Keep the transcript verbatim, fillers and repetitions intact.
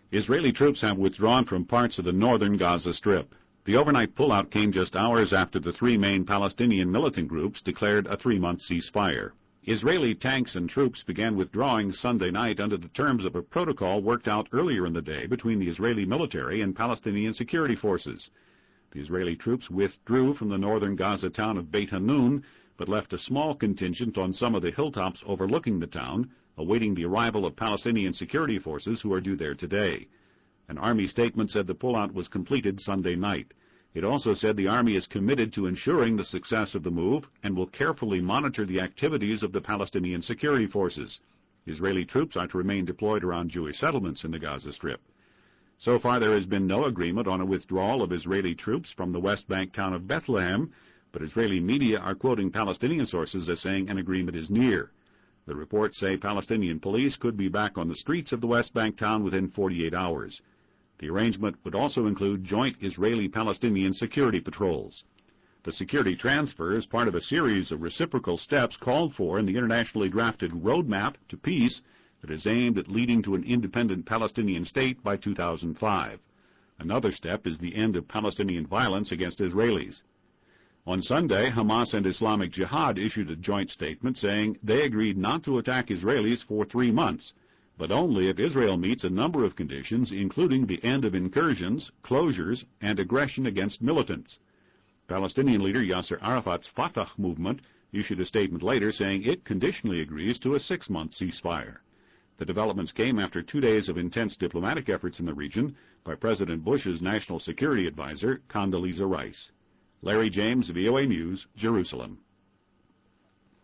Israeli troops have withdrawn from parts of the northern Gaza Strip. The overnight pullout came just hours after the three main Palestinian militant groups declared a three-month ceasefire. Israeli tanks and troops began withdrawing Sunday night under the terms of a protocol worked out earlier in the day between the Israeli military and Palestinian security forces. The Israeli troops withdrew from the northern Gaza town of Beit Hanun, but left a small contingent on some of the hilltops overlooking the town, awaiting the arrival of Palestinian security forces who are due there today. An army statement said the pullout was completed Sunday night. It also said the army is committed to ensuring the success of the move and will carefully monitor the activities of the Palestinian security forces. Israeli troops are to remain deployed around Jewish settlements in the Gaza Strip. So far, there has been no agreement on a withdrawal of Israeli troops from the West Bank town of Bethlehem, but Israeli media are quoting Palestinian sources as saying an agreement is near. The reports say Palestinian police could be back on the streets of the West Bank town within forty-eight hours. The arrangement would also include joint Israeli-Palestinian security patrols. The security transfer is part of a series of reciprocal steps called for in the internationally drafted Roadmap to Peace that is aimed at leading to an independent Palestinian state by two thousand five. Another step is the end of Palestinian violence against Israelis. On Sunday, Hamas and Islamic Jihad issued a joint statement saying they agreed not to attack Israelis for three months, but only if Israel meets a number of conditions, including the end of incursions, closures, and aggression against militants. Palestinian leader Yasser Arafat's Fatah movement issued a statement later saying it conditionally agrees to a six-month ceasefire. The developments came after two days of intense diplomatic efforts in the region by President Bush's national security advisor, Condoleezza Rice. Larry James, V O A News, Jerusalem.